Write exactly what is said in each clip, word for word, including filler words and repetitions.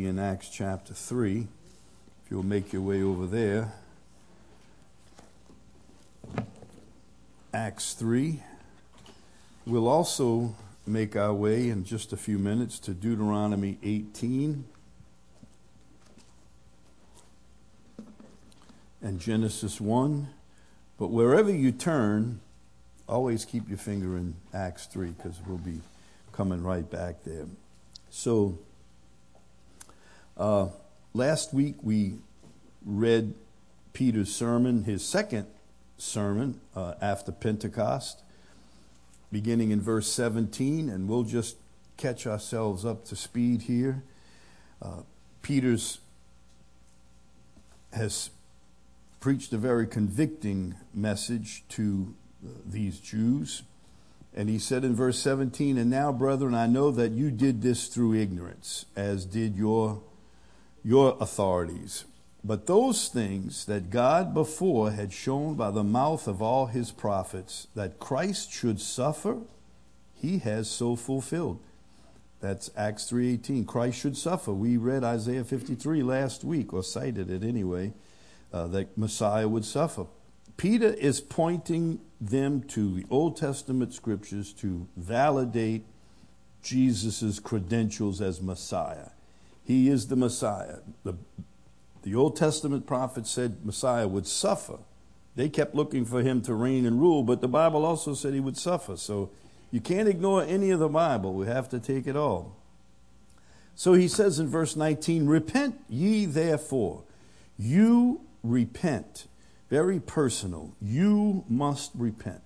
be in Acts chapter three. If you'll make your way over there. Acts three. We'll also make our way in just a few minutes to Deuteronomy eighteen and Genesis one. But wherever you turn, always keep your finger in Acts three, because we'll be coming right back there. So, uh, last week we read Peter's sermon, his second sermon uh, after Pentecost, beginning in verse seventeen, and we'll just catch ourselves up to speed here. Uh, Peter's has preached a very convicting message to uh, these Jews. And he said in verse seventeen, "And now, brethren, I know that you did this through ignorance, as did your, your authorities. But those things that God before had shown by the mouth of all his prophets, that Christ should suffer, he has so fulfilled." That's Acts three eighteen. Christ should suffer. We read Isaiah fifty-three last week, or cited it anyway, uh, that Messiah would suffer. Peter is pointing them to the Old Testament scriptures to validate Jesus' credentials as Messiah. He is the Messiah. The, the Old Testament prophets said Messiah would suffer. They kept looking for him to reign and rule, but the Bible also said he would suffer. So you can't ignore any of the Bible. We have to take it all. So he says in verse nineteen, "Repent ye therefore." You repent. Very personal. You must repent.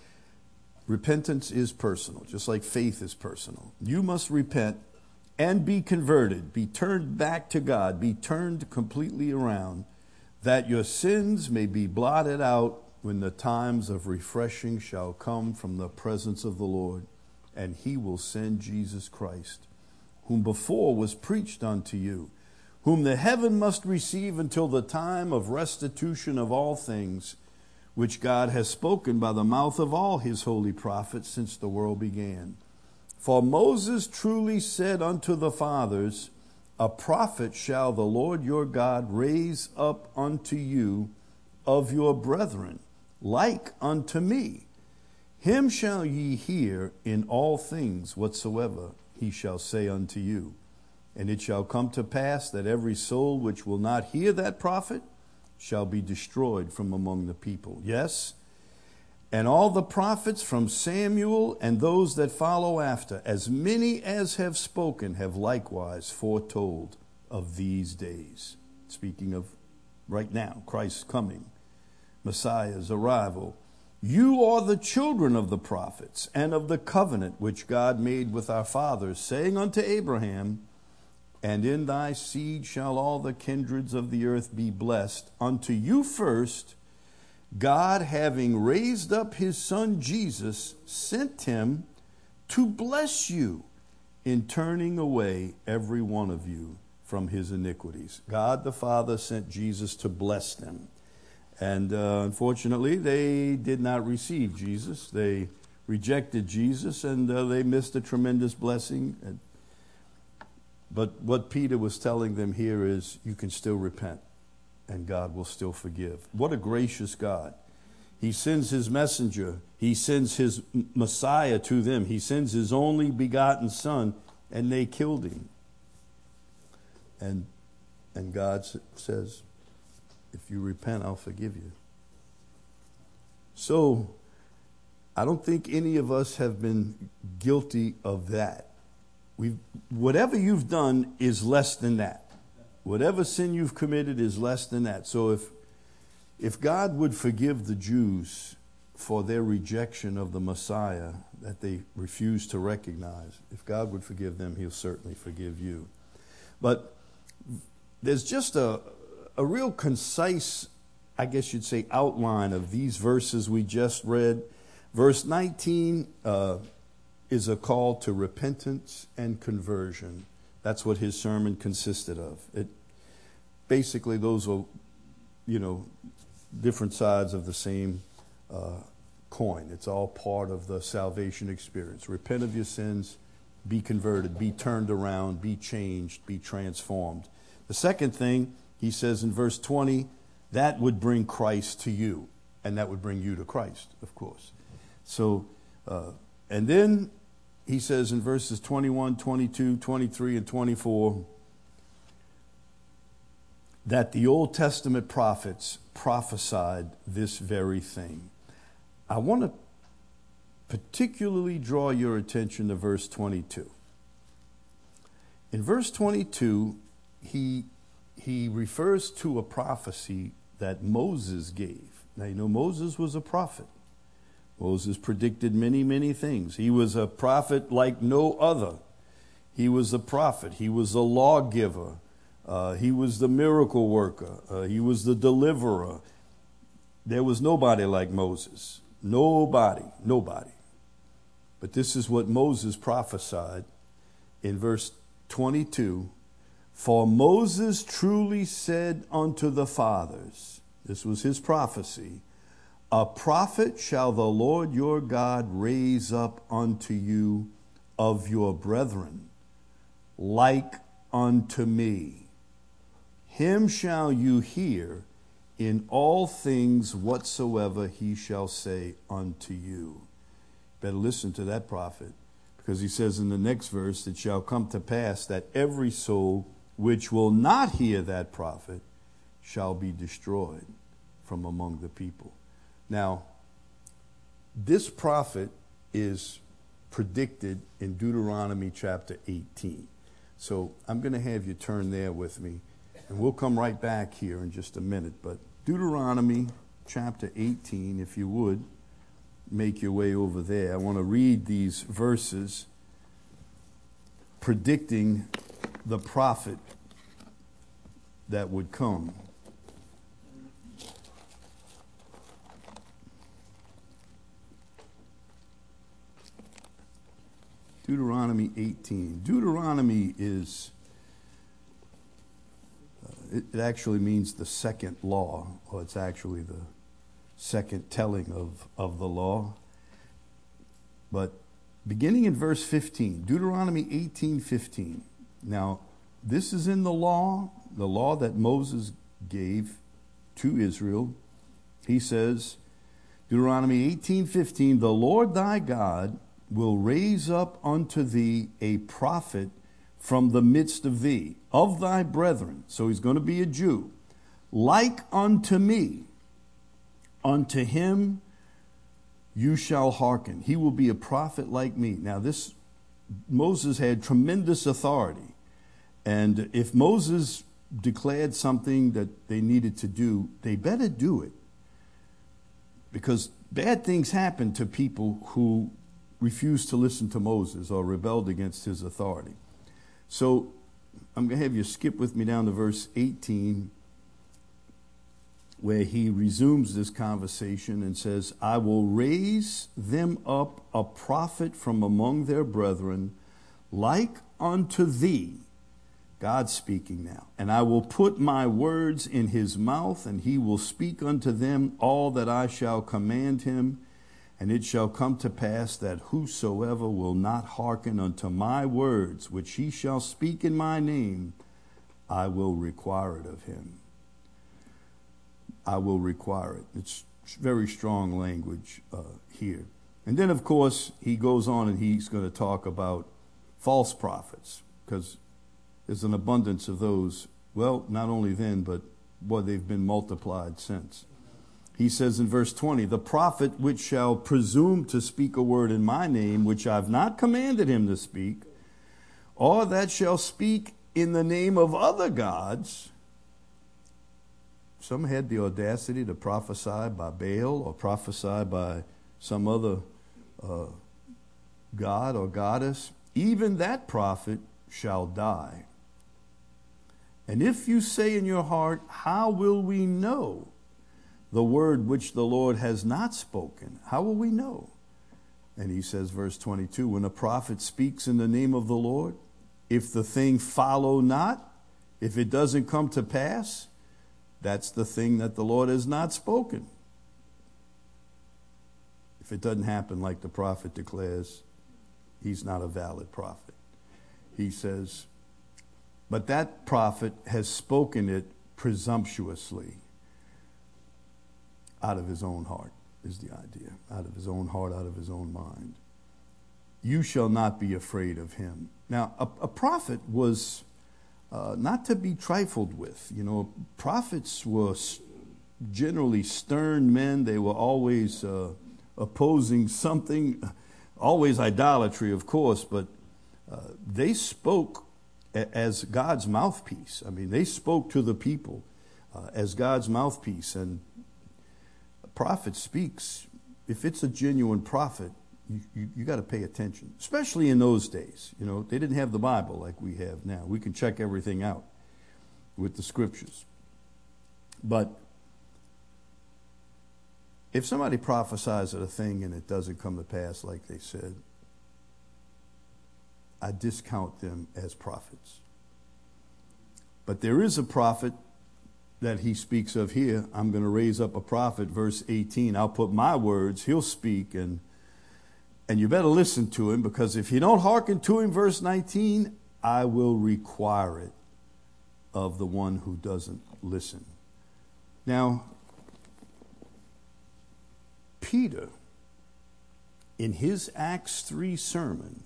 Repentance is personal, just like faith is personal. You must repent and be converted, be turned back to God, be turned completely around, that your sins may be blotted out when the times of refreshing shall come from the presence of the Lord, and he will send Jesus Christ, whom before was preached unto you, whom the heaven must receive until the time of restitution of all things, which God has spoken by the mouth of all his holy prophets since the world began. For Moses truly said unto the fathers, A prophet shall the Lord your God raise up unto you of your brethren, like unto me. Him shall ye hear in all things whatsoever he shall say unto you. And it shall come to pass that every soul which will not hear that prophet shall be destroyed from among the people. Yes, and all the prophets from Samuel and those that follow after, as many as have spoken, have likewise foretold of these days. Speaking of right now, Christ's coming, Messiah's arrival. You are the children of the prophets and of the covenant which God made with our fathers, saying unto Abraham, And in thy seed shall all the kindreds of the earth be blessed. Unto you first, God, having raised up his son Jesus, sent him to bless you in turning away every one of you from his iniquities. God the Father sent Jesus to bless them. And uh, unfortunately, they did not receive Jesus. They rejected Jesus, and uh, they missed a tremendous blessing. And But what Peter was telling them here is you can still repent and God will still forgive. What a gracious God. He sends his messenger. He sends his Messiah to them. He sends his only begotten son, and they killed him. And, and God says, if you repent, I'll forgive you. So I don't think any of us have been guilty of that. We've, whatever you've done is less than that. Whatever sin you've committed is less than that. So if if God would forgive the Jews for their rejection of the Messiah that they refused to recognize, if God would forgive them, he'll certainly forgive you. But there's just a, a real concise, I guess you'd say, outline of these verses we just read. Verse nineteen, uh, is a call to repentance and conversion. That's what his sermon consisted of. It basically, those are, you know, different sides of the same uh, coin. It's all part of the salvation experience. Repent of your sins be converted, be turned around, be changed, be transformed. The second thing, he says in verse twenty, that would bring Christ to you, and that would bring you to Christ, of course. So, uh, and then he says in verses twenty-one, twenty-two, twenty-three, and twenty-four, that the Old Testament prophets prophesied this very thing. I want to particularly draw your attention to verse twenty-two. In verse twenty-two, he, he refers to a prophecy that Moses gave. Now, you know, Moses was a prophet. Moses predicted many, many things. He was a prophet like no other. He was a prophet. He was a lawgiver. Uh, he was the miracle worker. Uh, he was the deliverer. There was nobody like Moses. Nobody, nobody. But this is what Moses prophesied in verse twenty-two. For Moses truly said unto the fathers, this was his prophecy, a prophet shall the Lord your God raise up unto you of your brethren, like unto me. Him shall you hear in all things whatsoever he shall say unto you. Better listen to that prophet, because he says in the next verse, it shall come to pass that every soul which will not hear that prophet shall be destroyed from among the people. Now, this prophet is predicted in Deuteronomy chapter eighteen. So I'm going to have you turn there with me, and we'll come right back here in just a minute. But Deuteronomy chapter eighteen, if you would, make your way over there. I want to read these verses predicting the prophet that would come. Deuteronomy eighteen. Deuteronomy is, uh, it, it actually means the second law, or it's actually the second telling of, of the law. But beginning in verse fifteen, Deuteronomy eighteen fifteen. Now, this is in the law, the law that Moses gave to Israel. He says, Deuteronomy eighteen fifteen, the Lord thy God will raise up unto thee a prophet from the midst of thee, of thy brethren. So he's going to be a Jew. Like unto me, unto him you shall hearken. He will be a prophet like me. Now this, Moses had tremendous authority. And if Moses declared something that they needed to do, they better do it. Because bad things happen to people who refused to listen to Moses or rebelled against his authority. So I'm going to have you skip with me down to verse eighteen, where he resumes this conversation and says, I will raise them up a prophet from among their brethren, like unto thee. God speaking now. And I will put my words in his mouth, and he will speak unto them all that I shall command him. And it shall come to pass that whosoever will not hearken unto my words, which he shall speak in my name, I will require it of him. I will require it. It's very strong language uh, here. And then, of course, he goes on and he's going to talk about false prophets, because there's an abundance of those. Well, not only then, but boy, they've been multiplied since. He says in verse twenty, the prophet which shall presume to speak a word in my name, which I've not commanded him to speak, or that shall speak in the name of other gods. Some had the audacity to prophesy by Baal or prophesy by some other uh, god or goddess. Even that prophet shall die. And if you say in your heart, how will we know the word which the Lord has not spoken? How will we know? And he says, verse twenty-two, when a prophet speaks in the name of the Lord, if the thing follow not, if it doesn't come to pass, that's the thing that the Lord has not spoken. If it doesn't happen like the prophet declares, he's not a valid prophet. he says, but that prophet has spoken it presumptuously out of his own heart, is the idea. Out of his own heart, out of his own mind. You shall not be afraid of him. Now, a, a prophet was uh, not to be trifled with. You know, prophets were generally stern men. They were always uh, opposing something, always idolatry, of course, but uh, they spoke a- as God's mouthpiece. I mean, they spoke to the people uh, as God's mouthpiece. And a prophet speaks. If it's a genuine prophet, you, you, you got to pay attention, especially in those days. You know, they didn't have the Bible like we have now. We can check everything out with the scriptures. But if somebody prophesies at a thing and it doesn't come to pass like they said, I discount them as prophets. But there is a prophet that he speaks of here. I'm going to raise up a prophet, verse eighteen. I'll put my words, he'll speak, and and you better listen to him, because if you don't hearken to him, verse nineteen, I will require it of the one who doesn't listen. Now, Peter, in his Acts three sermon,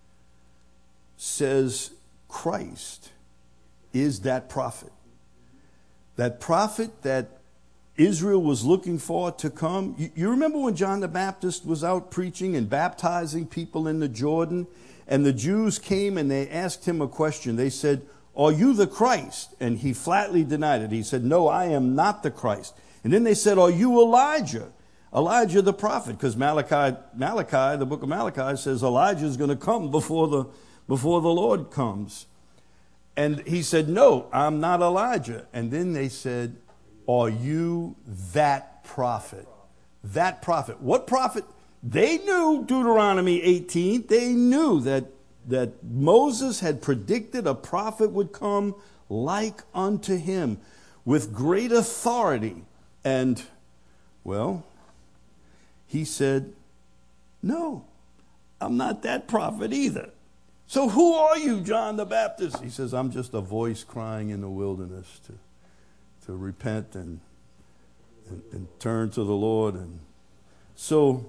says Christ is that prophet. That prophet that Israel was looking for to come. You, you remember when John the Baptist was out preaching and baptizing people in the Jordan, and the Jews came and they asked him a question. They said, are you the Christ? And he flatly denied it. He said, no, I am not the Christ. And then they said, are you Elijah? Elijah the prophet, because Malachi, Malachi, the book of Malachi says Elijah is going to come before the, before the Lord comes. And he said, no, I'm not Elijah. And then they said, are you that prophet? That prophet. What prophet? They knew Deuteronomy eighteen. They knew that, that Moses had predicted a prophet would come like unto him with great authority. And, well, he said, no, I'm not that prophet either. So who are you, John the Baptist? He says, I'm just a voice crying in the wilderness to, to repent and, and, and turn to the Lord. And so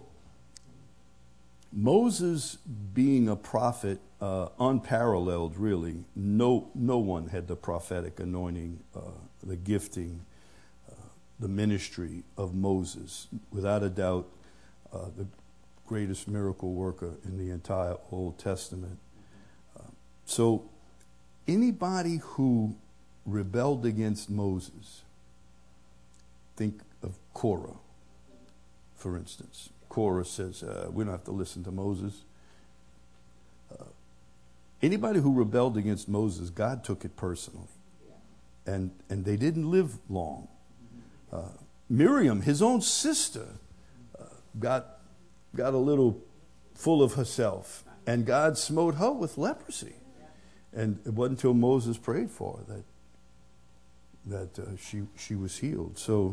Moses being a prophet, uh, unparalleled really, no, no one had the prophetic anointing, uh, the gifting, uh, the ministry of Moses. Without a doubt, uh, the greatest miracle worker in the entire Old Testament. So anybody who rebelled against Moses, think of Korah, for instance. Korah says, uh, we don't have to listen to Moses. Uh, anybody who rebelled against Moses, God took it personally. And, and they didn't live long. Uh, Miriam, his own sister, uh, got, got a little full of herself. And God smote her with leprosy. And it wasn't until Moses prayed for her that that uh, she she was healed. So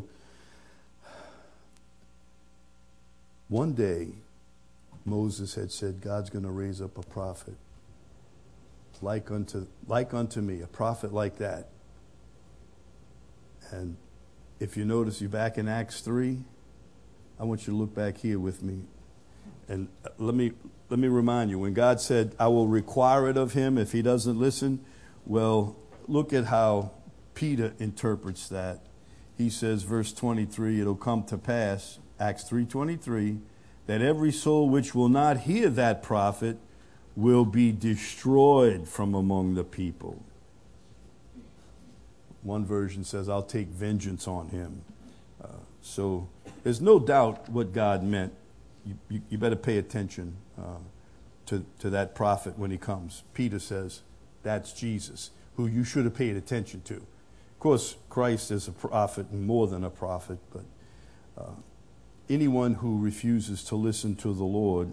one day, Moses had said, God's going to raise up a prophet like unto like unto me, a prophet like that. And if you notice, you're back in Acts three. I want you to look back here with me, and let me. Let me remind you, when God said, I will require it of him if he doesn't listen, well, look at how Peter interprets that. He says, verse twenty-three, it'll come to pass, Acts three twenty-three, that every soul which will not hear that prophet will be destroyed from among the people. One version says, I'll take vengeance on him. Uh, so there's no doubt what God meant. You, you, you better pay attention uh, to, to that prophet when he comes. Peter says, that's Jesus, who you should have paid attention to. Of course, Christ is a prophet and more than a prophet, but uh, anyone who refuses to listen to the Lord,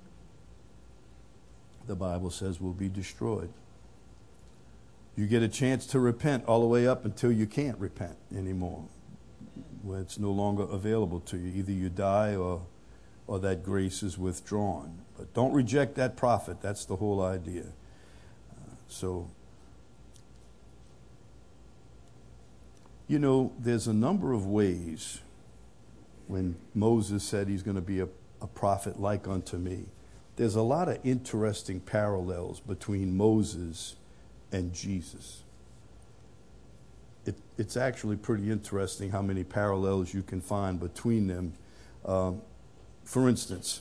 the Bible says, will be destroyed. You get a chance to repent all the way up until you can't repent anymore, when it's no longer available to you. Either you die or or that grace is withdrawn. But don't reject that prophet. That's the whole idea. Uh, So, you know, there's a number of ways when Moses said he's going to be a, a prophet like unto me. There's a lot of interesting parallels between Moses and Jesus. It, it's actually pretty interesting how many parallels you can find between them. Um, for instance,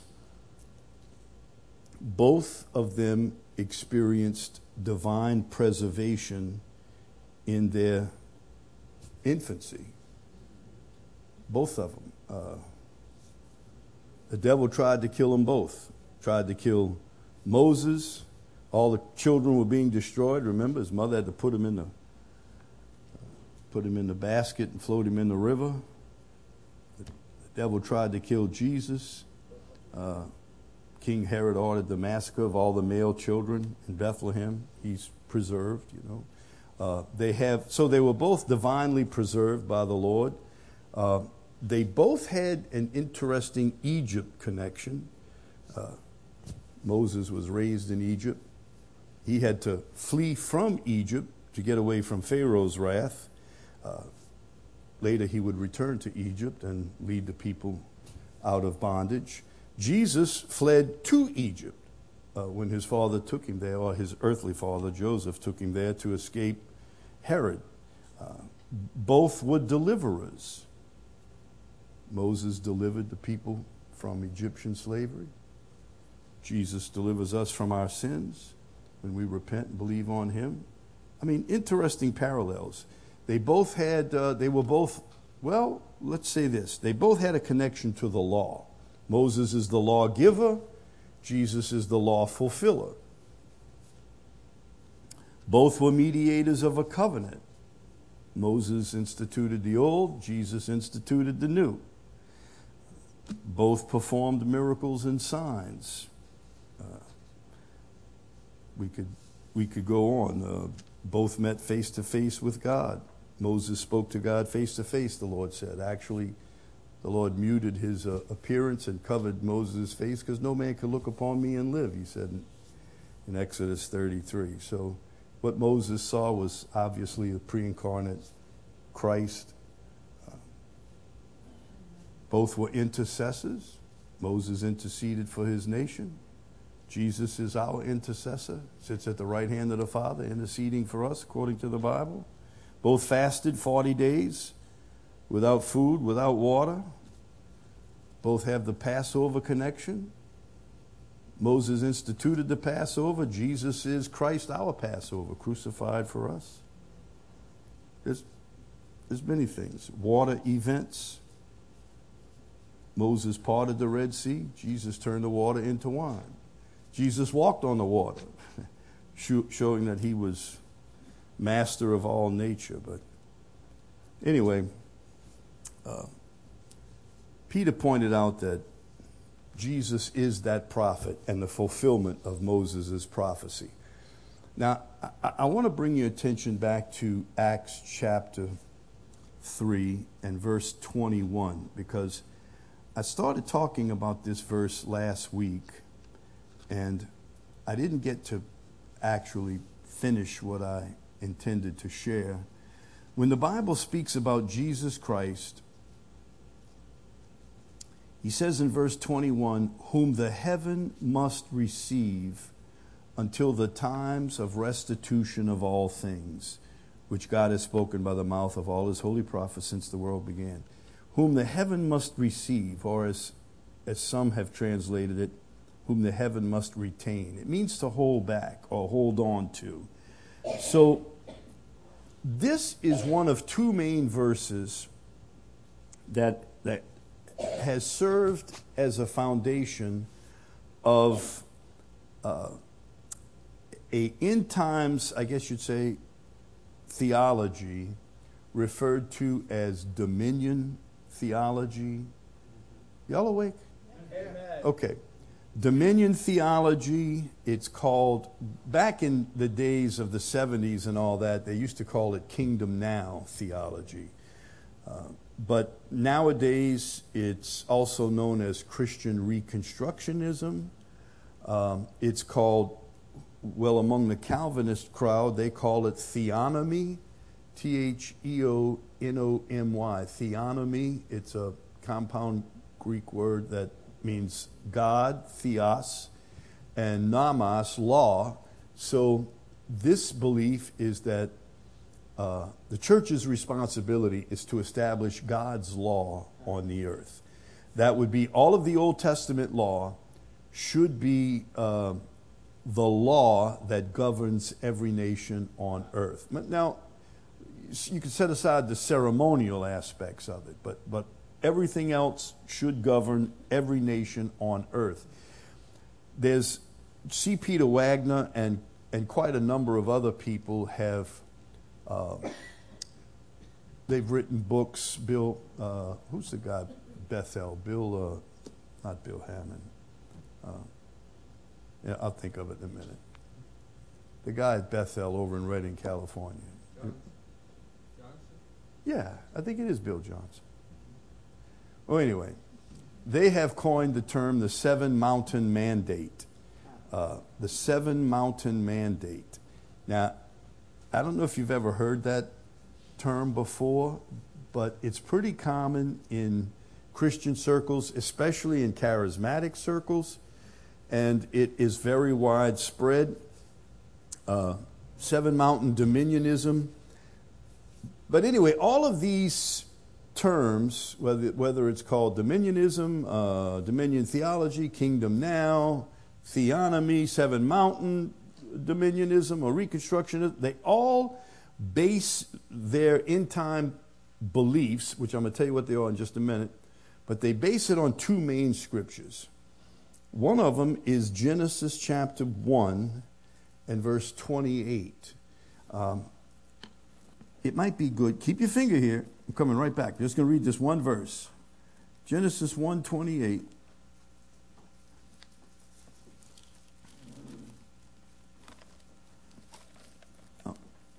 both of them experienced divine preservation in their infancy. Both of them. Uh, the devil tried to kill them both. Tried to kill Moses. All the children were being destroyed. Remember, his mother had to put him in the put him in the basket and float him in the river. The, the devil tried to kill Jesus. Uh, King Herod ordered the massacre of all the male children in Bethlehem. He's preserved, you know. Uh, they have so they were both divinely preserved by the Lord. Uh, they both had an interesting Egypt connection. Uh, Moses was raised in Egypt. He had to flee from Egypt to get away from Pharaoh's wrath. Uh, later, he would return to Egypt and lead the people out of bondage. Jesus fled to Egypt uh, when his father took him there, or his earthly father, Joseph, took him there to escape Herod. Uh, both were deliverers. Moses delivered the people from Egyptian slavery. Jesus delivers us from our sins when we repent and believe on him. I mean, interesting parallels. They both had, uh, they were both, well, let's say this. They both had a connection to the law. Moses is the lawgiver. Jesus is the law fulfiller. Both were mediators of a covenant. Moses instituted the old. Jesus instituted the new. Both performed miracles and signs. Uh, we could we could go on. Uh, both met face to face with God. Moses spoke to God face to face, the Lord said. Actually, the Lord muted his uh, appearance and covered Moses' face because no man could look upon me and live, he said in, in Exodus thirty-three. So what Moses saw was obviously a pre-incarnate Christ. Uh, both were intercessors. Moses interceded for his nation. Jesus is our intercessor, sits at the right hand of the Father, interceding for us according to the Bible. Both fasted forty days without food, without water. Both have the Passover connection. Moses instituted the Passover. Jesus is Christ, our Passover, crucified for us. There's, there's many things. Water events. Moses parted the Red Sea. Jesus turned the water into wine. Jesus walked on the water, showing that he was master of all nature. But anyway, uh, Peter pointed out that Jesus is that prophet and the fulfillment of Moses' prophecy. Now, I, I want to bring your attention back to Acts chapter three and verse twenty-one, because I started talking about this verse last week, and I didn't get to actually finish what I intended to share. When the Bible speaks about Jesus Christ, he says in verse twenty-one, whom the heaven must receive until the times of restitution of all things, which God has spoken by the mouth of all his holy prophets since the world began. Whom the heaven must receive, or as, as some have translated it, whom the heaven must retain. It means to hold back or hold on to. So this is one of two main verses that that has served as a foundation of uh, a end times, I guess you'd say, theology referred to as dominion theology. Y'all awake? Amen. Okay. Dominion theology, it's called, back in the days of the seventies and all that, they used to call it kingdom now theology. Uh, but nowadays, it's also known as Christian Reconstructionism. Um, it's called well, among the Calvinist crowd, they call it theonomy, T H E O N O M Y, theonomy. It's a compound Greek word that means God, theos, and nomos, law. So this belief is that uh, the church's responsibility is to establish God's law on the earth. That would be all of the Old Testament law should be uh, the law that governs every nation on earth. Now, you can set aside the ceremonial aspects of it, but, but everything else should govern every nation on earth. There's C. Peter Wagner and, and quite a number of other people have, uh, they've written books. Bill, uh, who's the guy? Bethel. Bill, uh, not Bill Hammond. Uh, yeah, I'll think of it in a minute. The guy at Bethel over in Redding, California. Johnson? Yeah, I think it is Bill Johnson. Well, anyway, they have coined the term the Seven Mountain Mandate. Uh, the Seven Mountain Mandate. Now, I don't know if you've ever heard that term before, but it's pretty common in Christian circles, especially in charismatic circles, and it is very widespread. Uh, Seven Mountain Dominionism. But anyway, all of these terms, whether, whether it's called dominionism, uh, dominion theology, kingdom now, theonomy, seven mountain dominionism, or reconstructionism, they all base their end-time beliefs, which I'm going to tell you what they are in just a minute, but they base it on two main scriptures. One of them is Genesis chapter one and verse twenty-eight. Um, it might be good. Keep your finger here. I'm coming right back. I'm just going to read this one verse. Genesis one twenty-eight. Oh.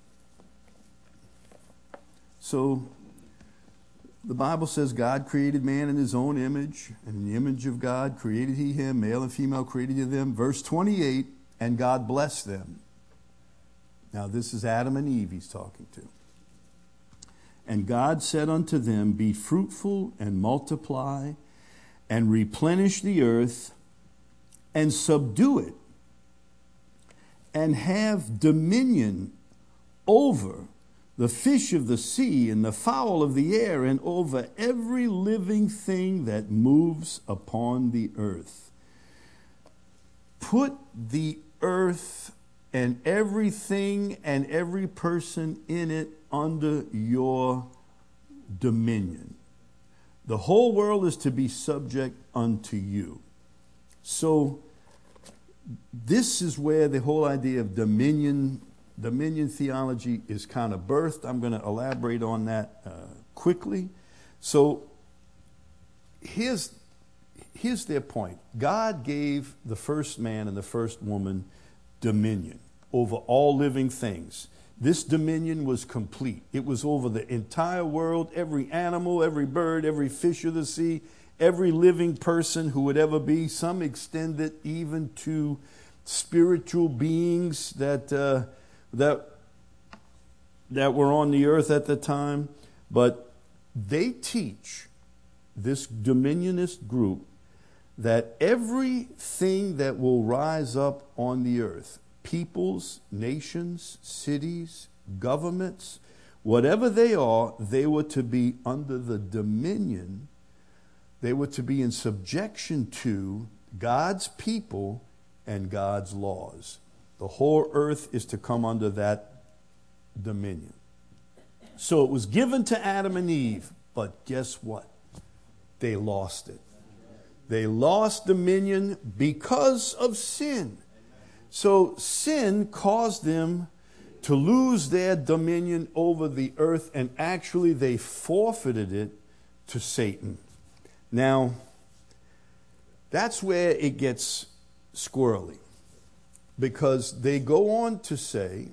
So, the Bible says God created man in his own image, and in the image of God created he him, male and female created he them. Verse twenty-eight, and God blessed them. Now this is Adam and Eve he's talking to. And God said unto them, be fruitful and multiply, and replenish the earth, and subdue it, and have dominion over the fish of the sea and the fowl of the air, and over every living thing that moves upon the earth. Put the earth and everything and every person in it under your dominion. The whole world is to be subject unto you. So this is where the whole idea of dominion Dominion theology is kind of birthed. I'm going to elaborate on that uh, quickly. So here's, here's their point. God gave the first man and the first woman dominion over all living things. This dominion was complete. It was over the entire world, every animal, every bird, every fish of the sea, every living person who would ever be. Some extend it even to spiritual beings that... Uh, that that were on the earth at the time, but they teach, this dominionist group, that everything that will rise up on the earth, peoples, nations, cities, governments, whatever they are, they were to be under the dominion, they were to be in subjection to God's people and God's laws. The whole earth is to come under that dominion. So it was given to Adam and Eve, but guess what? They lost it. They lost dominion because of sin. So sin caused them to lose their dominion over the earth, and actually they forfeited it to Satan. Now, that's where it gets squirrely. Because they go on to say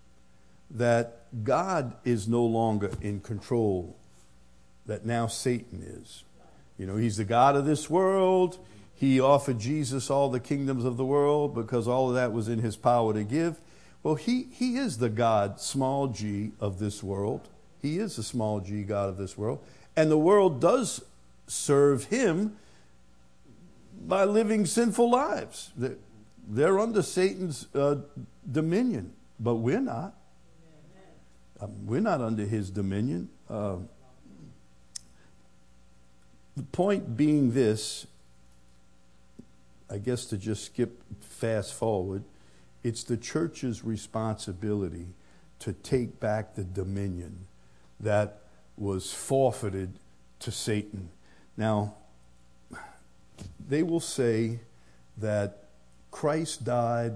that God is no longer in control, that now Satan is. You know, he's the God of this world. he offered Jesus all the kingdoms of the world because all of that was in his power to give. Well, he, he is the God, small g, of this world. He is the small g God of this world. And the world does serve him by living sinful lives. They're under Satan's uh, dominion, but we're not. Um, we're not under his dominion. Uh, the point being this, I guess to just skip fast forward, it's the church's responsibility to take back the dominion that was forfeited to Satan. Now, they will say that Christ died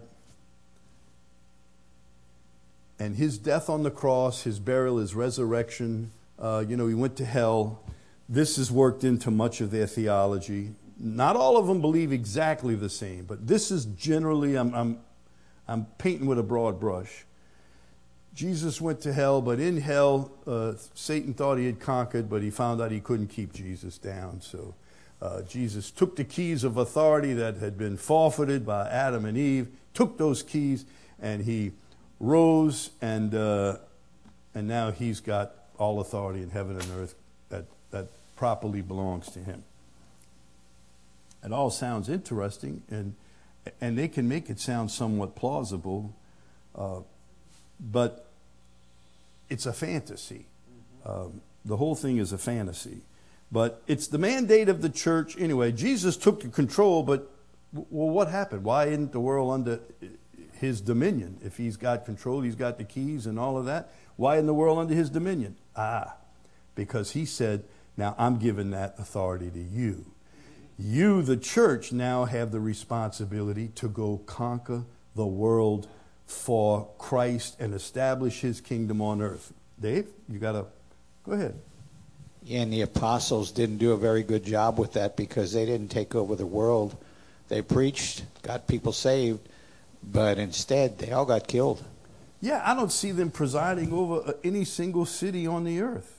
and his death on the cross, his burial, his resurrection, uh, you know, he went to hell. This is worked into much of their theology. Not all of them believe exactly the same, but this is generally, I'm, I'm, I'm painting with a broad brush. Jesus went to hell, but in hell, uh, Satan thought he had conquered, but he found out he couldn't keep Jesus down. So uh, Jesus took the keys of authority that had been forfeited by Adam and Eve, took those keys, and he rose, and uh, and now he's got all authority in heaven and earth that, that properly belongs to him. It all sounds interesting, and and they can make it sound somewhat plausible, uh, but it's a fantasy. Um, the whole thing is a fantasy. But it's the mandate of the church. Anyway, Jesus took the control, but, well, what happened? Why isn't the world under his dominion? If he's got control, he's got the keys and all of that. Why isn't the world under his dominion? Ah, because he said, now I'm giving that authority to you. You, the church, now have the responsibility to go conquer the world for Christ and establish his kingdom on earth. Dave, you got to go ahead. Yeah, and the apostles didn't do a very good job with that because they didn't take over the world. They preached, got people saved, but instead they all got killed. Yeah, I don't see them presiding over any single city on the earth.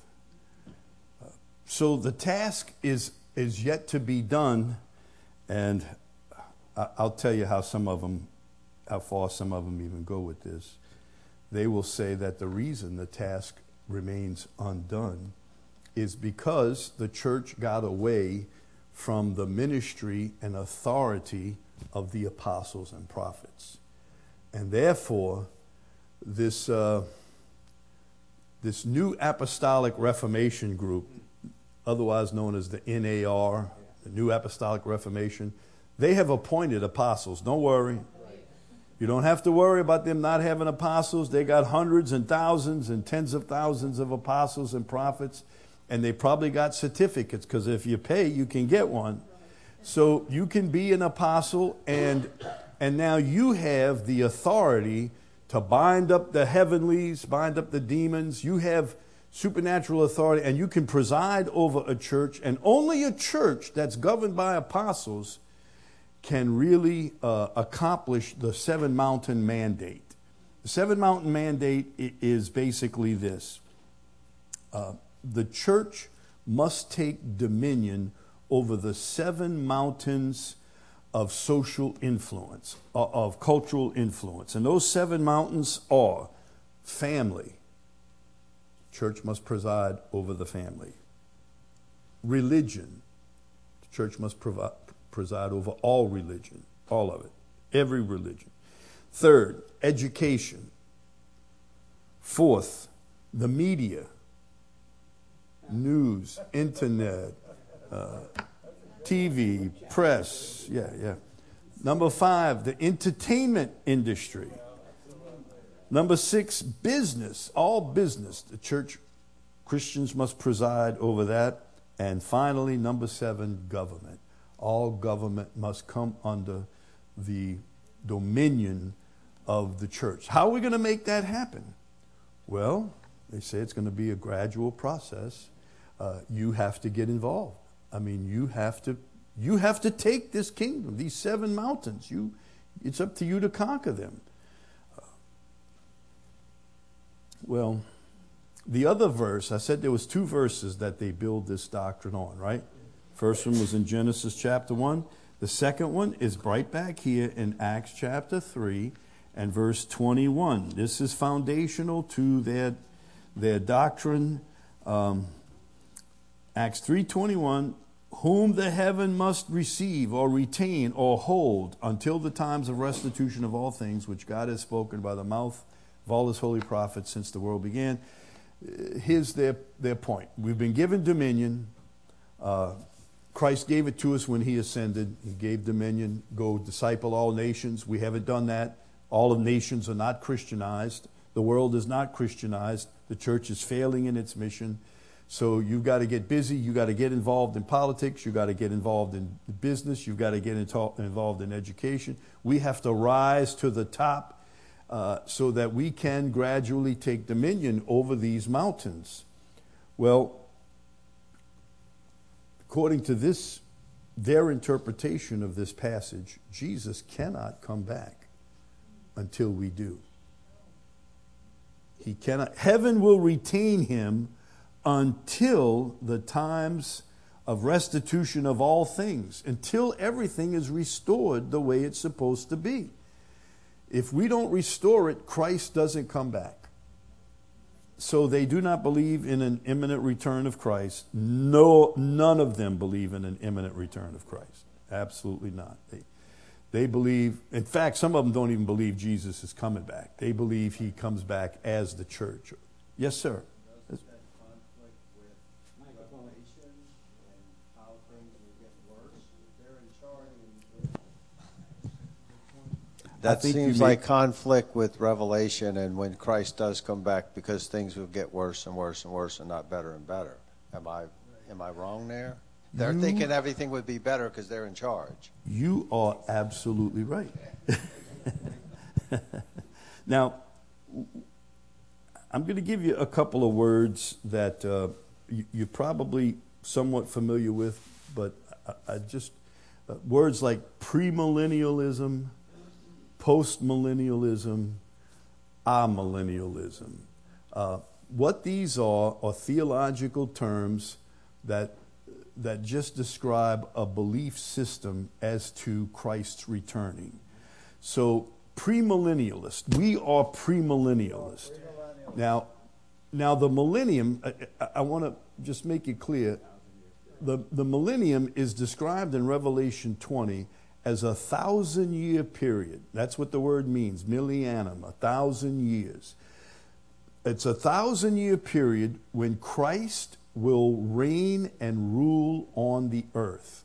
So the task is is yet to be done, and I'll tell you how some of them, how far some of them even go with this. They will say that the reason the task remains undone is because the church got away from the ministry and authority of the apostles and prophets. And therefore, this, uh, this new apostolic reformation group, otherwise known as the N A R, the New Apostolic Reformation, they have appointed apostles. Don't worry. You don't have to worry about them not having apostles. They got hundreds and thousands and tens of thousands of apostles and prophets, and they probably got certificates, because if you pay, you can get one. So you can be an apostle, and and now you have the authority to bind up the heavenlies, bind up the demons. You have supernatural authority, and you can preside over a church, and only a church that's governed by apostles can really uh, accomplish the seven mountain mandate. The seven mountain mandate is basically this. Uh, the church must take dominion over the seven mountains of social influence, uh, of cultural influence. And those seven mountains are family. Church must preside over the family. Religion. The church must provide, preside over all religion, all of it, every religion. Third, education. Fourth, the media, news, internet, uh, T V, press. Yeah, yeah. Number five, the entertainment industry. Number six, business, all business. The church, Christians must preside over that. And finally, number seven, government. All government must come under the dominion of the church. How are we going to make that happen? Well, they say it's going to be a gradual process. Uh, you have to get involved. I mean, you have to you have to take this kingdom, these seven mountains. You, it's up to you to conquer them. Well, the other verse, I said there was two verses that they build this doctrine on, right? First one was in Genesis chapter one. The second one is right back here in Acts chapter three and verse twenty-one. This is foundational to their, their doctrine. Um, Acts three twenty-one, whom the heaven must receive or retain or hold until the times of restitution of all things, which God has spoken by the mouth of all his holy prophets since the world began. Here's their, their point. We've been given dominion. Uh, Christ gave it to us when he ascended. He gave dominion. Go disciple all nations. We haven't done that. All of nations are not Christianized. The world is not Christianized. The church is failing in its mission. So you've got to get busy. You've got to get involved in politics. You've got to get involved in business. You've got to get involved in education. We have to rise to the top uh, so that we can gradually take dominion over these mountains. Well, according to this, their interpretation of this passage, Jesus cannot come back until we do. He cannot. Heaven will retain him until the times of restitution of all things, until everything is restored the way it's supposed to be. If we don't restore it, Christ doesn't come back. So they do not believe in an imminent return of Christ. No, none of them believe in an imminent return of Christ. Absolutely not. They, they believe, in fact, some of them don't even believe Jesus is coming back. They believe he comes back as the church. Yes, sir. That seems like conflict with Revelation and when Christ does come back, because things will get worse and worse and worse and not better and better. Am I am I wrong there? They're you, thinking everything would be better because they're in charge. You are absolutely right. Now, I'm going to give you a couple of words that uh, you, you're probably somewhat familiar with, but I, I just, uh, words like premillennialism, postmillennialism, amillennialism. Uh, what these are are theological terms that that just describe a belief system as to Christ's returning. So, premillennialist. We are premillennialist. Now, now the millennium. I, I, I want to just make it clear. The the millennium is described in Revelation twenty as a thousand year period. That's what the word means, millennium, a thousand years. It's a thousand year period when Christ will reign and rule on the earth.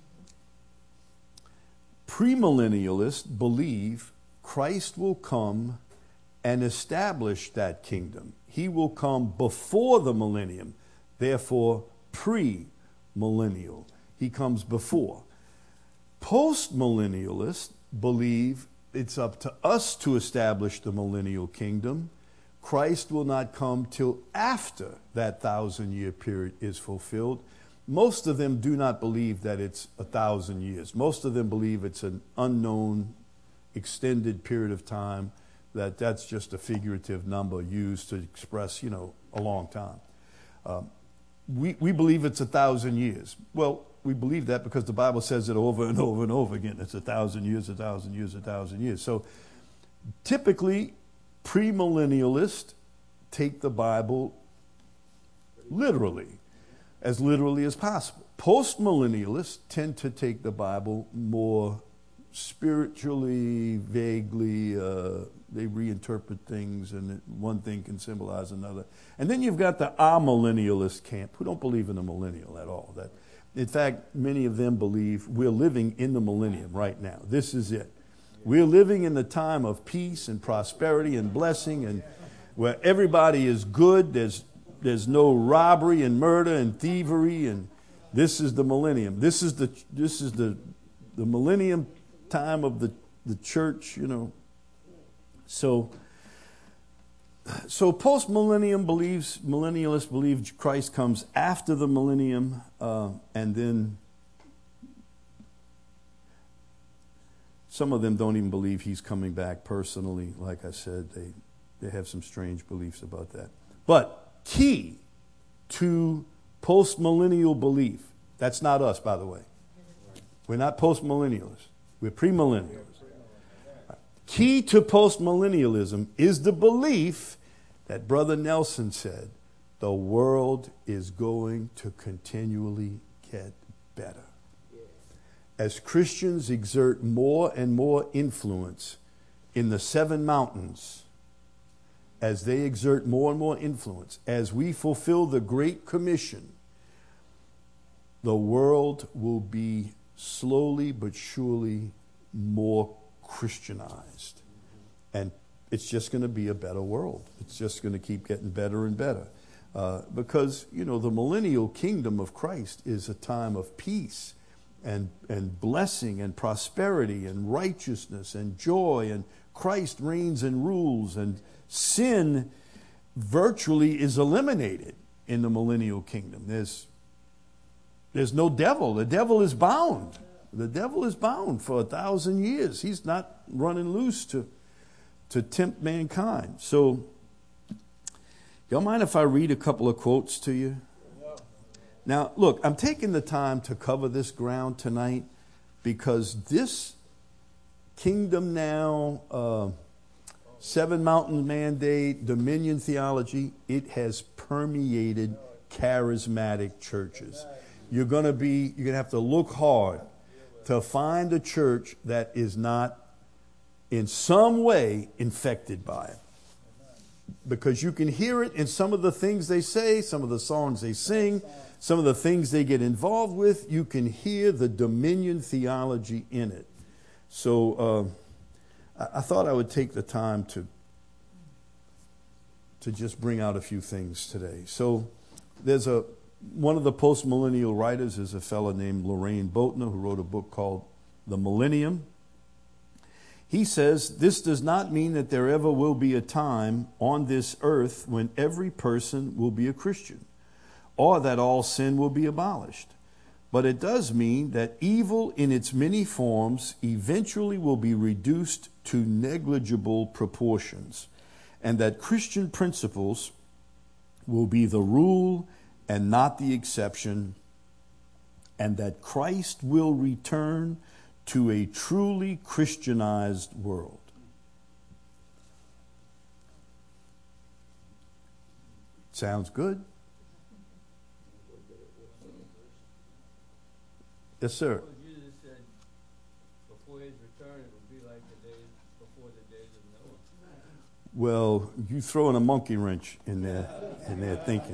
Premillennialists believe Christ will come and establish that kingdom. He will come before the millennium, therefore pre-millennial. He comes before. Post-millennialists believe it's up to us to establish the millennial kingdom. Christ will not come till after that thousand-year period is fulfilled. Most of them do not believe that it's a thousand years. Most of them believe it's an unknown, extended period of time, that that's just a figurative number used to express, you know, a long time. Um, we, we believe it's a thousand years. Well, we believe that because the Bible says it over and over and over again. It's a thousand years, a thousand years, a thousand years. So typically, premillennialists take the Bible literally, as literally as possible. Postmillennialists tend to take the Bible more spiritually, vaguely. Uh, they reinterpret things, and one thing can symbolize another. And then you've got the amillennialist camp, who don't believe in the millennial at all. That, in fact, many of them believe we're living in the millennium right now. This is it. We're living in the time of peace and prosperity and blessing, and where everybody is good. There's there's no robbery and murder and thievery, and this is the millennium. This is the this is the the millennium time of the the church. You know. So. So post-millennium believes, millennialists believe Christ comes after the millennium, uh, and then some of them don't even believe he's coming back personally. Like I said, they, they have some strange beliefs about that. But key to post-millennial belief, that's not us, by the way. We're not postmillennialists. We're premillennialists. Key to postmillennialism is the belief that Brother Nelson said, the world is going to continually get better. As Christians exert more and more influence in the seven mountains, as they exert more and more influence, as we fulfill the Great Commission, the world will be slowly but surely more Christianized. And it's just going to be a better world. It's just going to keep getting better and better. Uh, because, you know, the millennial kingdom of Christ is a time of peace and, and blessing and prosperity and righteousness and joy, and Christ reigns and rules, and sin virtually is eliminated in the millennial kingdom. There's, there's no devil. The devil is bound. The devil is bound for a thousand years. He's not running loose to, to tempt mankind. So, y'all mind if I read a couple of quotes to you? Now, look, I'm taking the time to cover this ground tonight because this Kingdom Now, uh, Seven Mountain Mandate, Dominion Theology, it has permeated charismatic churches. You're going to be, you're going to have to look hard to find a church that is not in some way infected by it. Because you can hear it in some of the things they say, some of the songs they sing, some of the things they get involved with. You can hear the dominion theology in it. So uh, I, I thought I would take the time to, to just bring out a few things today. So there's a one of the postmillennial writers is a fellow named Loraine Boettner, who wrote a book called The Millennium. He says, this does not mean that there ever will be a time on this earth when every person will be a Christian, or that all sin will be abolished. But it does mean that evil in its many forms eventually will be reduced to negligible proportions, and that Christian principles will be the rule and not the exception, and that Christ will return to a truly Christianized world. Sounds good? Yes, sir. Jesus said before his return it would be like the days before the days of Noah. Well, you throwing a monkey wrench in there in their thinking.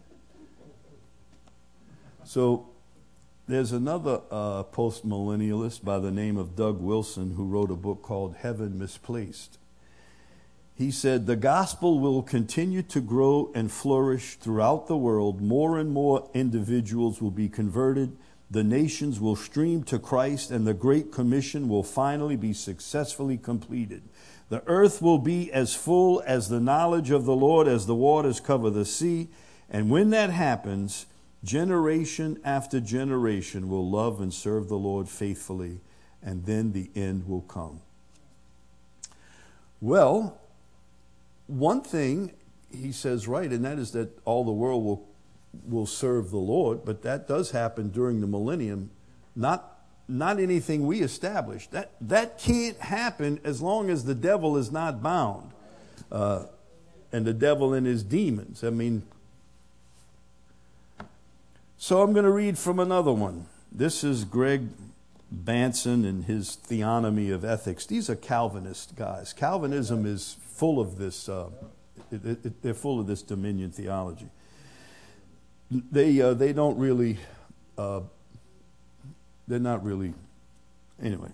So there's another uh, post-millennialist by the name of Doug Wilson who wrote a book called Heaven Misplaced. He said, the gospel will continue to grow and flourish throughout the world. More and more individuals will be converted. The nations will stream to Christ, and the Great Commission will finally be successfully completed. The earth will be as full as the knowledge of the Lord as the waters cover the sea. And when that happens, generation after generation will love and serve the Lord faithfully, and then the end will come. Well, one thing he says right, and that is that all the world will will serve the Lord, but that does happen during the millennium, not not anything we establish. That that can't happen as long as the devil is not bound, uh, and the devil and his demons. I mean, so I'm going to read from another one. This is Greg Banson and his Theonomy of Ethics. These are Calvinist guys. Calvinism is full of this. Uh, it, it, they're full of this dominion theology. They uh, they don't really. Uh, they're not really. Anyway.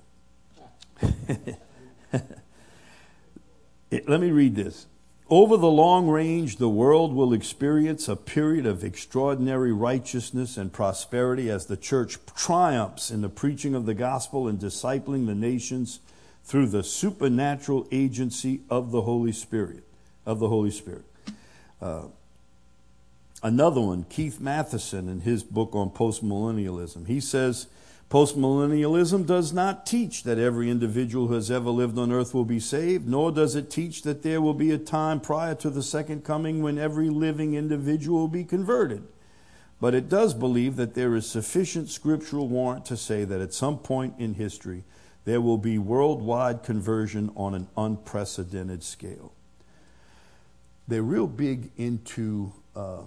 it, let me read this. Over the long range, the world will experience a period of extraordinary righteousness and prosperity as the church triumphs in the preaching of the gospel and discipling the nations through the supernatural agency of the Holy Spirit. Of the Holy Spirit. Uh, another one, Keith Matheson, in his book on postmillennialism, he says, postmillennialism does not teach that every individual who has ever lived on earth will be saved, nor does it teach that there will be a time prior to the second coming when every living individual will be converted. But it does believe that there is sufficient scriptural warrant to say that at some point in history, there will be worldwide conversion on an unprecedented scale. They're real big into uh,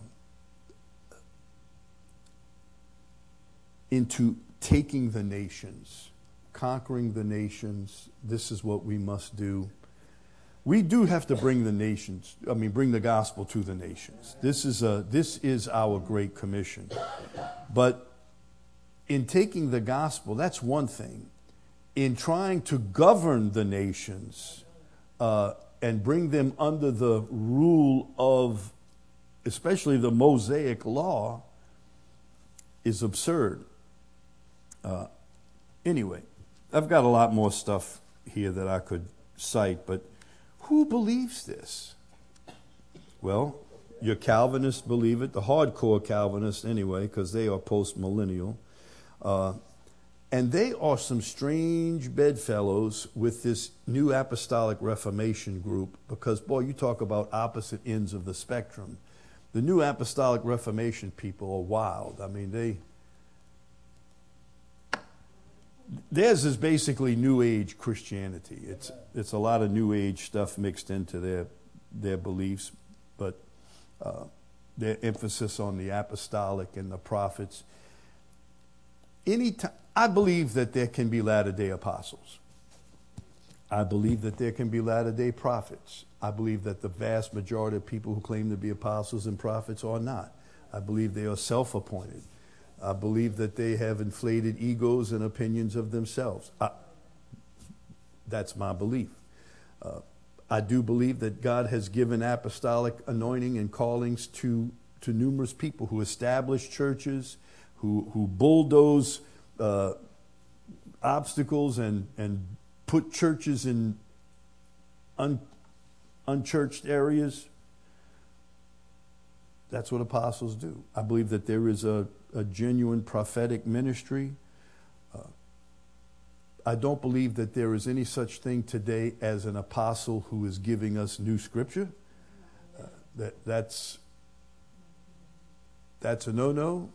into taking the nations, conquering the nations. This is what we must do. We do have to bring the nations, I mean, bring the gospel to the nations. This is a, this is our Great Commission. But in taking the gospel, that's one thing. In trying to govern the nations uh, and bring them under the rule of, especially the Mosaic law, is absurd. Uh, anyway, I've got a lot more stuff here that I could cite, but who believes this? Well, your Calvinists believe it, the hardcore Calvinists anyway, because they are post-millennial. Uh, and they are some strange bedfellows with this New Apostolic Reformation group, because, boy, you talk about opposite ends of the spectrum. The New Apostolic Reformation people are wild. I mean, they... Theirs is basically New Age Christianity. It's it's a lot of New Age stuff mixed into their their beliefs, but uh, their emphasis on the apostolic and the prophets. Any time, I believe that there can be latter-day apostles. I believe that there can be latter-day prophets. I believe that the vast majority of people who claim to be apostles and prophets are not. I believe they are self-appointed. I believe that they have inflated egos and opinions of themselves. I, that's my belief. Uh, I do believe that God has given apostolic anointing and callings to, to numerous people who establish churches, who, who bulldoze uh, obstacles and, and put churches in un, unchurched areas. That's what apostles do. I believe that there is a a genuine prophetic ministry. Uh, I don't believe that there is any such thing today as an apostle who is giving us new scripture. Uh, that that's that's a no-no.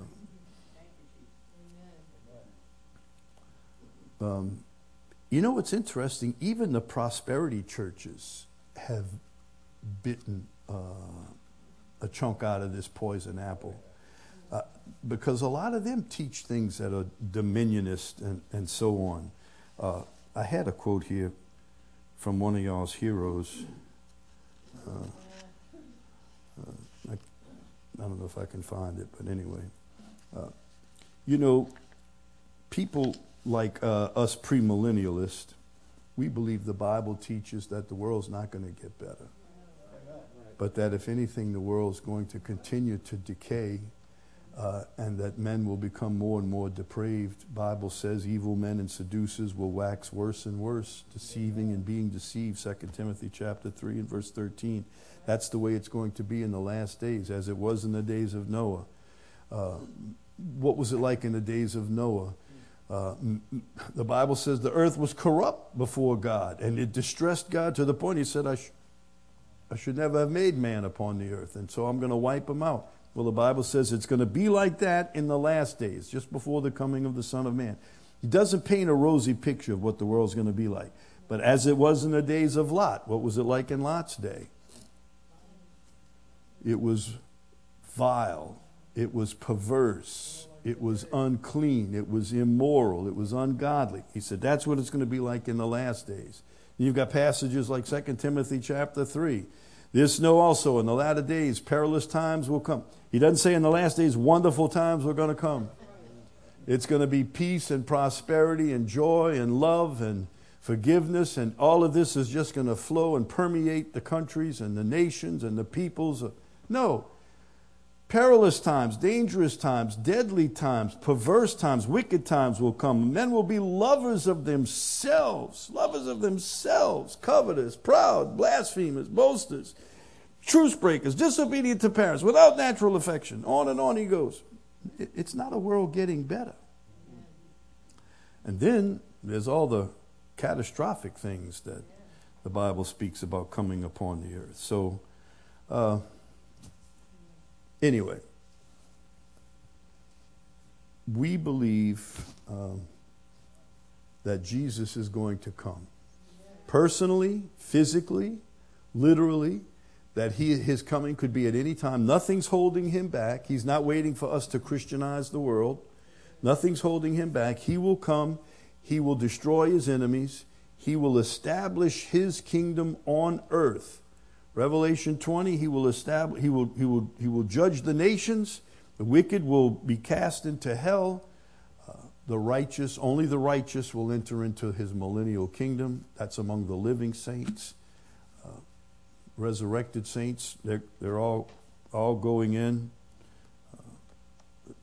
Uh, um, you know what's interesting? Even the prosperity churches have bitten uh, a chunk out of this poison apple. Uh, because a lot of them teach things that are dominionist and, and so on. Uh, I had a quote here from one of y'all's heroes. Uh, uh, I, I don't know if I can find it, but anyway. Uh, you know, people like uh, us premillennialists, we believe the Bible teaches that the world's not going to get better. But that if anything, the world's going to continue to decay. Uh, and that men will become more and more depraved. Bible says evil men and seducers will wax worse and worse, deceiving and being deceived. Second Timothy chapter three and verse thirteen. That's the way it's going to be in the last days, as it was in the days of Noah. Uh, what was it like in the days of Noah? Uh, the Bible says the earth was corrupt before God, and it distressed God to the point he said, I, sh- I should never have made man upon the earth, and so I'm going to wipe him out. Well, the Bible says it's going to be like that in the last days, just before the coming of the Son of Man. He doesn't paint a rosy picture of what the world's going to be like. But as it was in the days of Lot, what was it like in Lot's day? It was vile. It was perverse. It was unclean. It was immoral. It was ungodly. He said that's what it's going to be like in the last days. And you've got passages like Second Timothy chapter three. This know also in the latter days perilous times will come. He doesn't say in the last days wonderful times are going to come. It's going to be peace and prosperity and joy and love and forgiveness, and all of this is just going to flow and permeate the countries and the nations and the peoples. No. Perilous times, dangerous times, deadly times, perverse times, wicked times will come. Men will be lovers of themselves, lovers of themselves, covetous, proud, blasphemers, boasters, truce breakers, disobedient to parents, without natural affection. On and on he goes. It's not a world getting better. And then there's all the catastrophic things that the Bible speaks about coming upon the earth. So, uh, Anyway, we believe um, that Jesus is going to come. Personally, physically, literally, that he, his coming could be at any time. Nothing's holding him back. He's not waiting for us to Christianize the world. Nothing's holding him back. He will come. He will destroy his enemies. He will establish his kingdom on earth. Revelation twenty, he will establish, he will, he will, he will judge the nations. The wicked will be cast into hell. Uh, the righteous, only the righteous will enter into his millennial kingdom. That's among the living saints. Uh, resurrected saints, they're, they're all, all going in. Uh,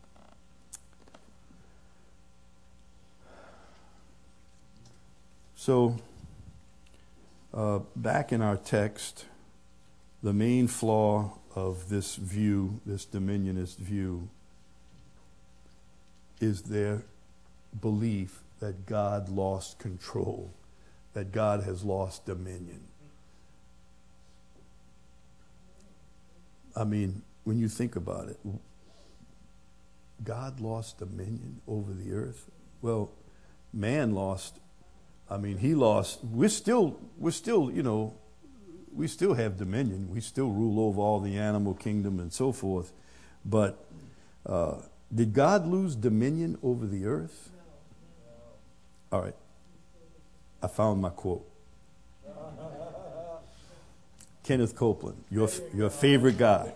so, uh, back in our text, the main flaw of this view, this dominionist view, is their belief that God lost control, that God has lost dominion. I mean, when you think about it, God lost dominion over the earth. Well, man lost, I mean, he lost, we're still, we're still, you know, we still have dominion. We still rule over all the animal kingdom and so forth. But uh, did God lose dominion over the earth? All right. I found my quote. Kenneth Copeland, your, your favorite guy.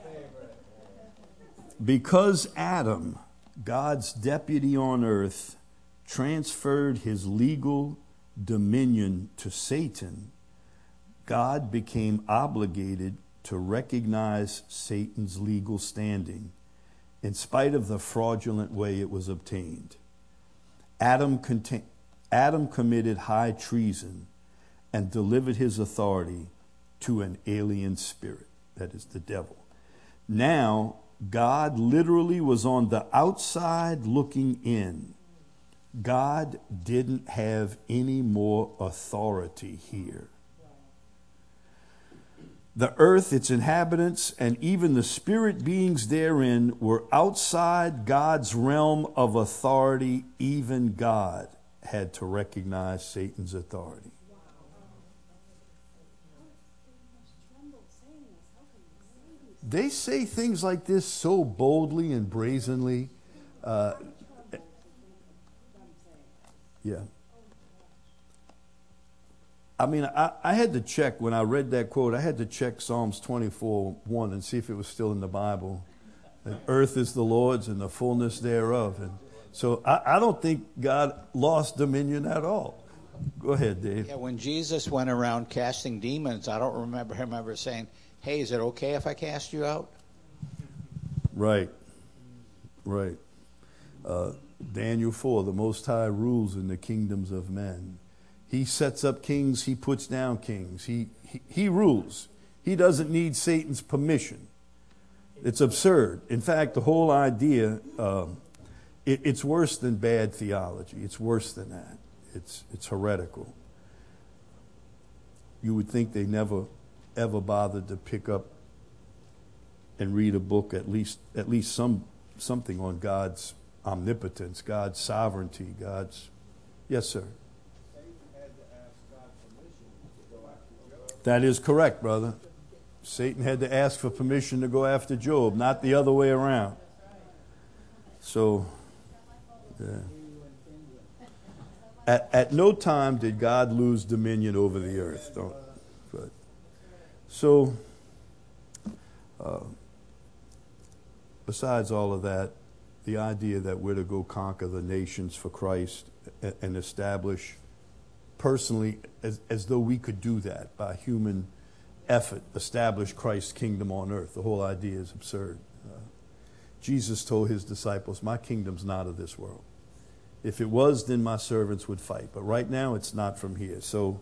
Because Adam, God's deputy on earth, transferred his legal dominion to Satan, God became obligated to recognize Satan's legal standing in spite of the fraudulent way it was obtained. Adam, contain, Adam committed high treason and delivered his authority to an alien spirit, that is the devil. Now, God literally was on the outside looking in. God didn't have any more authority here. The earth, its inhabitants, and even the spirit beings therein were outside God's realm of authority. Even God had to recognize Satan's authority. They say things like this so boldly and brazenly. Uh, yeah. I mean, I, I had to check when I read that quote. I had to check Psalms twenty-four one and see if it was still in the Bible. The earth is the Lord's and the fullness thereof. And so I, I don't think God lost dominion at all. Go ahead, Dave. Yeah, when Jesus went around casting demons, I don't remember him ever saying, "Hey, is it okay if I cast you out?" Right, right. Uh, Daniel four, the Most High rules in the kingdoms of men. He sets up kings, he puts down kings. He, he, he rules. He doesn't need Satan's permission. It's absurd. In fact, the whole idea, um, it, it's worse than bad theology. It's worse than that. It's, it's heretical. You would think they never, ever bothered to pick up and read a book, at least, at least some, something on God's omnipotence, God's sovereignty, God's... Yes, sir. That is correct, brother. Satan had to ask for permission to go after Job, not the other way around. So, yeah. At, at no time did God lose dominion over the earth. Don't, but, so, uh, besides all of that, the idea that we're to go conquer the nations for Christ and, and establish personally, as, as though we could do that by human effort, establish Christ's kingdom on earth. The whole idea is absurd. Uh, Jesus told his disciples, my kingdom's not of this world. If it was, then my servants would fight. But right now, it's not from here. So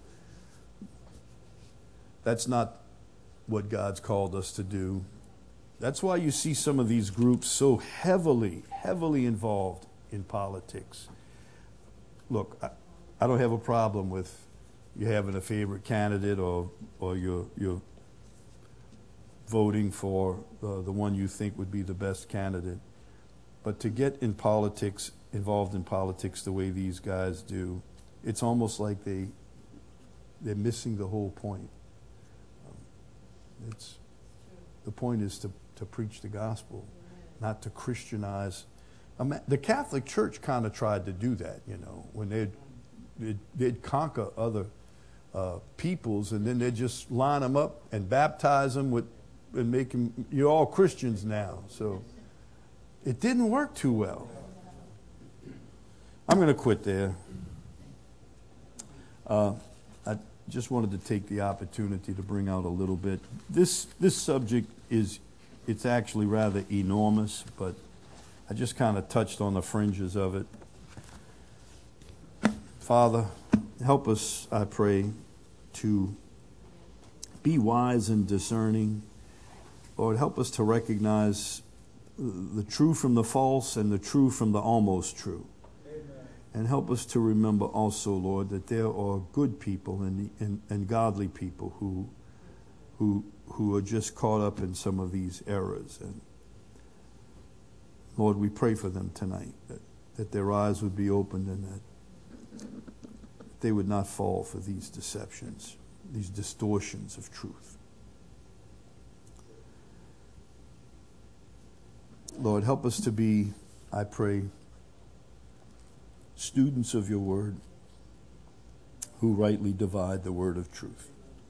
that's not what God's called us to do. That's why you see some of these groups so heavily, heavily involved in politics. Look, I, I don't have a problem with you having a favorite candidate or or you're, you're voting for uh, the one you think would be the best candidate. But to get in politics, involved in politics the way these guys do, it's almost like they, they're missing the whole point. Um, it's, the point is to, to preach the gospel, not to Christianize. I mean, the Catholic Church kind of tried to do that, you know, when they'd, they'd, they'd conquer other uh, peoples, and then they'd just line them up and baptize them with, and make them, you're all Christians now. So it didn't work too well. I'm going to quit there. Uh, I just wanted to take the opportunity to bring out a little bit. This this subject is, it's actually rather enormous, but I just kind of touched on the fringes of it. Father, help us, I pray, to be wise and discerning. Lord, help us to recognize the true from the false and the true from the almost true. Amen. And help us to remember also, Lord, that there are good people and, and, and godly people who, who, who are just caught up in some of these errors. And Lord, we pray for them tonight, that, that their eyes would be opened and that they would not fall for these deceptions, these distortions of truth. Lord, help us to be, I pray, students of your word who rightly divide the word of truth.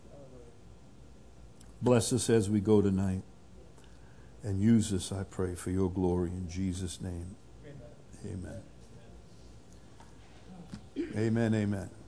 Bless us as we go tonight and use us, I pray, for your glory in Jesus' name. Amen. Amen. Amen. Amen.